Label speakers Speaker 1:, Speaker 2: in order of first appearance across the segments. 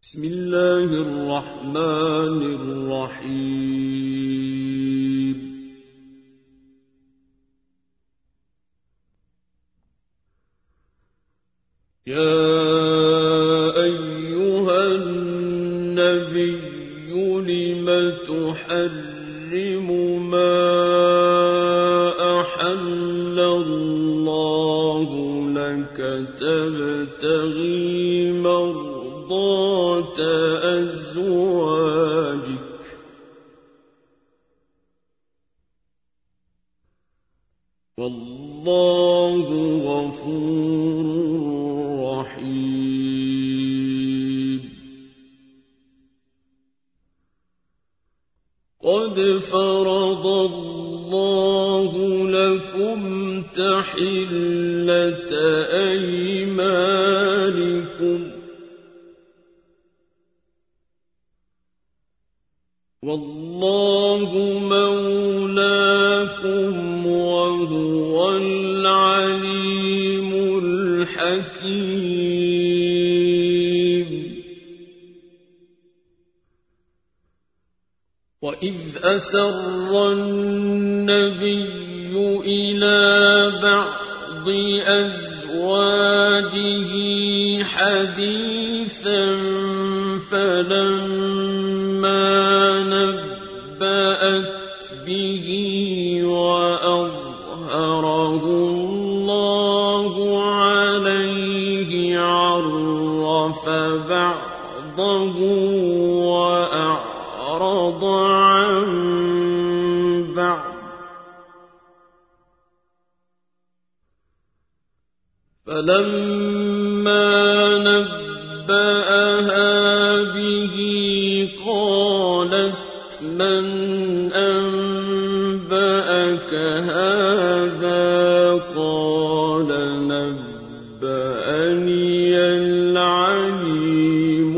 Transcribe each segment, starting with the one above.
Speaker 1: بسم الله الرحمن الرحيم. يا أيها النبي لم تحرم ما أحل الله لك تبتغي مرضات أزواجك والله غفور رحيم. قد فرض الله لكم تحلة أيمانكم والله مولاكم وهو العليم الحكيم. وإذ أسر النبي إلى بعض أزواجه حديثا فلما نبأت به وأظهره الله عليه عرف بعضه وأعرض عن بعض فلما نبأها به قالت من أنبأك هذا قال نبأني العليم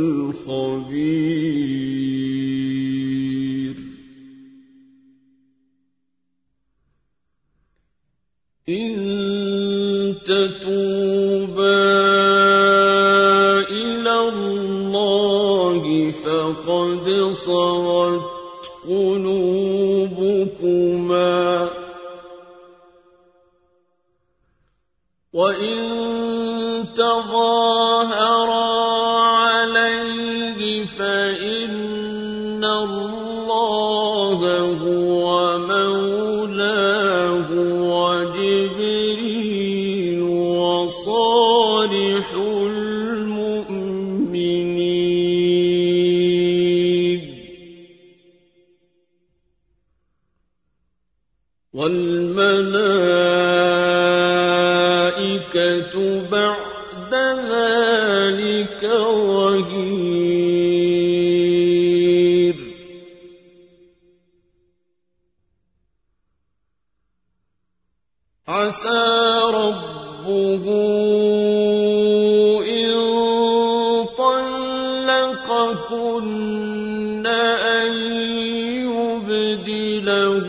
Speaker 1: الخبير. إن تتوبا إلى الله فقد صغت قلوبكما وإن تظاهرا عليه فإن الله هو مولاه وجبريل وصالح المؤمنين والملائكة بعد ذلك ظهير. عسى ربه إن طلقكن أن يبدله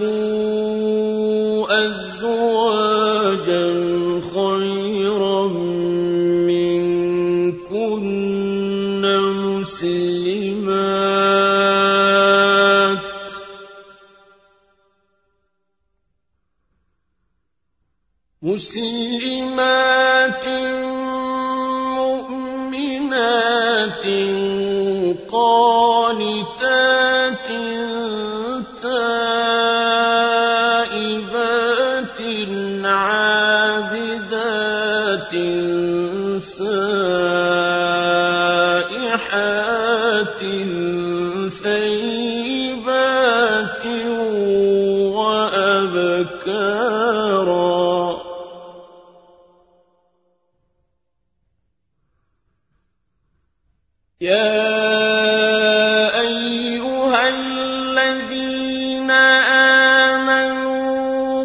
Speaker 1: أزواجا خيرا منكن مسلمات مؤمنات قانتات تائبات عابدات سائحات ثيبات وأبكارا. يا أيها الذين آمنوا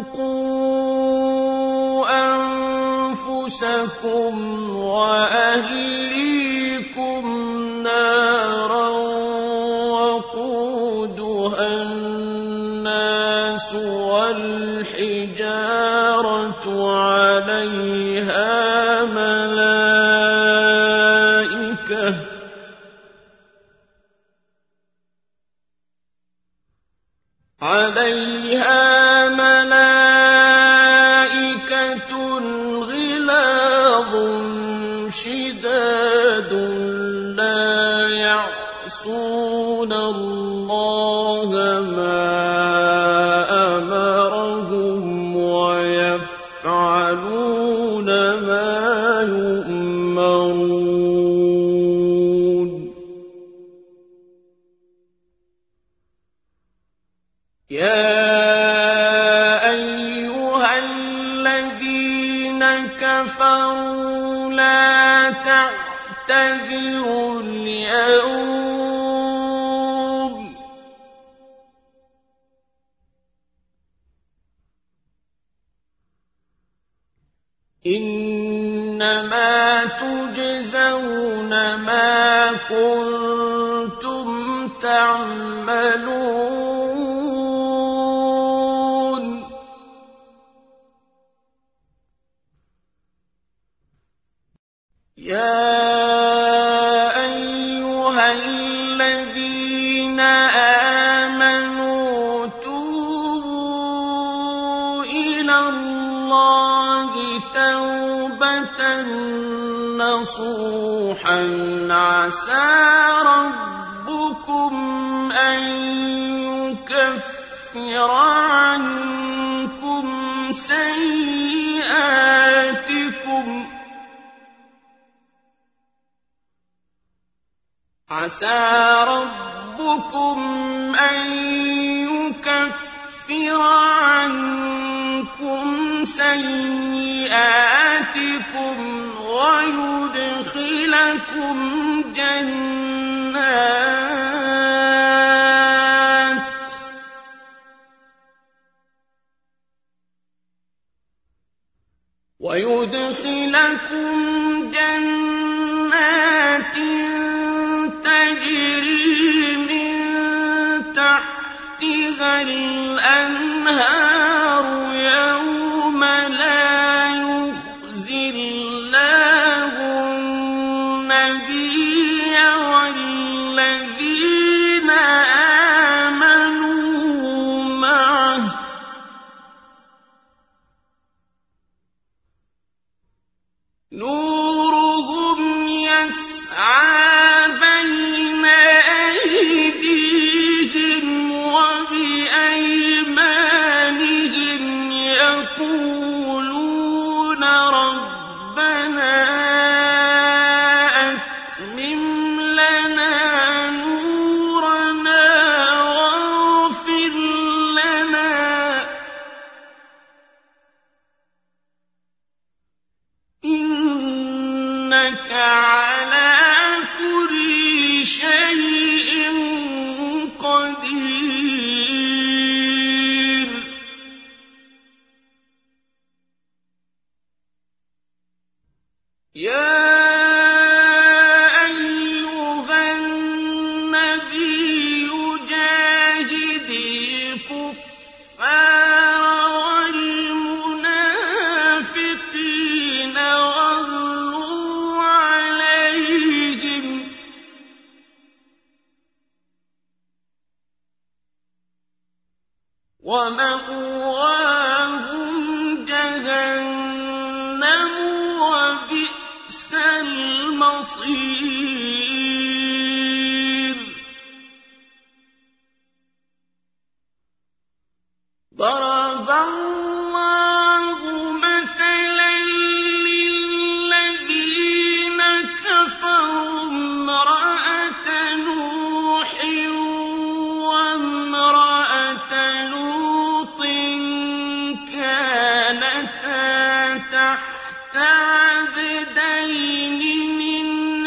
Speaker 1: قوا أنفسكم وأهليكم نارا وقودها الناس والحجارة عليها ملائكة عَلَيْهَا مَلَائِكَةٌ غِلَاظٌ شِدَادٌ لَّا يَعْصُونَ اللَّهَ مَا أَمَرَهُمْ وَيَفْعَلُونَ مَا يُؤْمَرُونَ يَا أَيُّهَا الَّذِينَ كَفَرُوا لَا تَعْتَذِرُوا الْيَوْمَ إِنَّمَا تُجْزَوْنَ مَا كُنتُمْ تَعْمَلُونَ يَا أَيُّهَا الَّذِينَ آمَنُوا تُوبُوا إِلَى اللَّهِ تَوْبَةً نَّصُوحًا عَسَىٰ رَبُّكُمْ أَن يُكَفِّرَ عَنكُمْ سَيِّئَاتِكُمْ وَيُدْخِلَكُمْ جَنَّاتٍ تَجْرِي مِن تَحْتِهَا الْأَنْهَارُ يَوْمَ لَا يُخْزِي اللَّهُ النَّبِيَّ وَالَّذِينَ آمَنُوا مَعَهُ نُورُهُمْ يَسْعَىٰ بَيْنَ أَيْدِيهِمْ وَبِأَيْمَانِهِمْ يَقُولُونَ رَبَّنَا أَتْمِمْ لَنَا نُورَنَا وَاغْفِرْ لَنَا إِنَّكَ عَلَىٰ كُلِّ شَيْءٍ قَدِيرٌ يَا أَيُّهَا النَّبِيُّ جَاهِدِ الْكُفَّارَ وَالْمُنَافِقِينَ وَاغْلُظْ عَلَيْهِمْ وَمَأْوَاهُمْ جَهَنَّمُ وَبِئْسَ الْمَصِيرُ ضَرَبَ اللَّهُ مَثَلًا لِّلَّذِينَ كَفَرُوا امْرَأَتَ نُوحٍ وَامْرَأَتَ لُوطٍ كَانَتَا تَحْتَ عَبْدَيْنِ مِنْ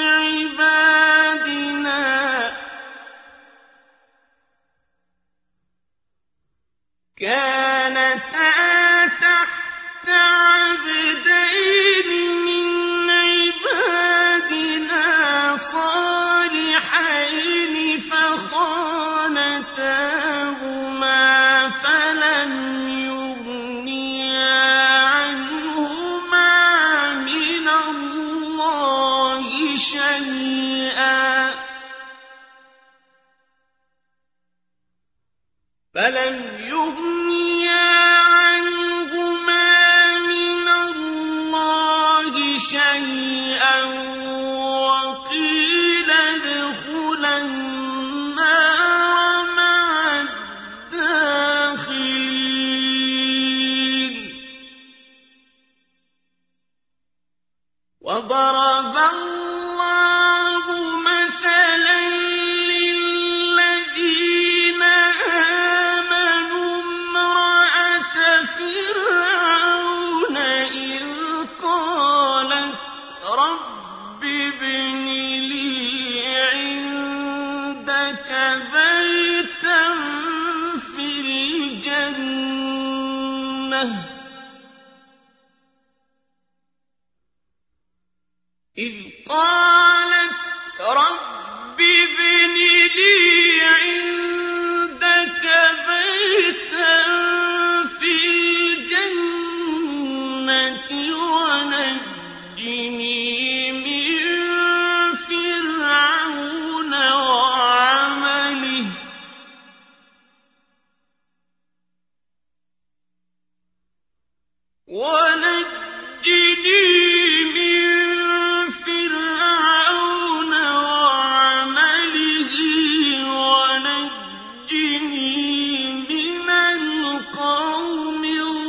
Speaker 1: عِبَادِنَا صَالِحَيْنِ فَخَانَتَاهُمَا فَلَمْ يُغْنِيَا عَنْهُمَا مِنَ اللَّهِ شَيْئًا فلم يغنيا عنهما من الله شيئا وقيل ادخلا النار مع الداخلين وضرب الله مثلا للذين آمنوا امرأة فرعون إذ قالت رب ابن لي عندك بيتا في الجنة إذ قالت رب ابن لي عندك بيتا في الجنة ونجني من فرعون وعمله ونجني من القوم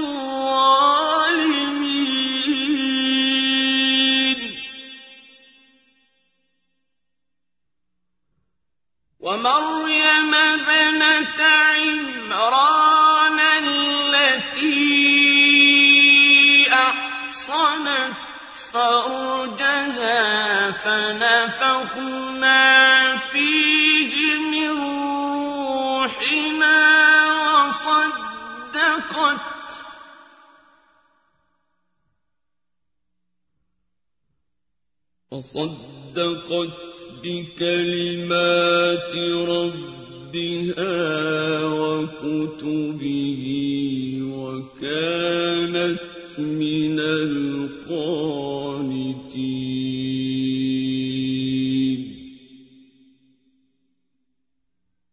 Speaker 1: الظالمين ومريم ابنة عمران التي أحصنت فرجها فنفخنا فيه من روحنا وصدقت بكلمات ربها وكتبه وكانت من القانتين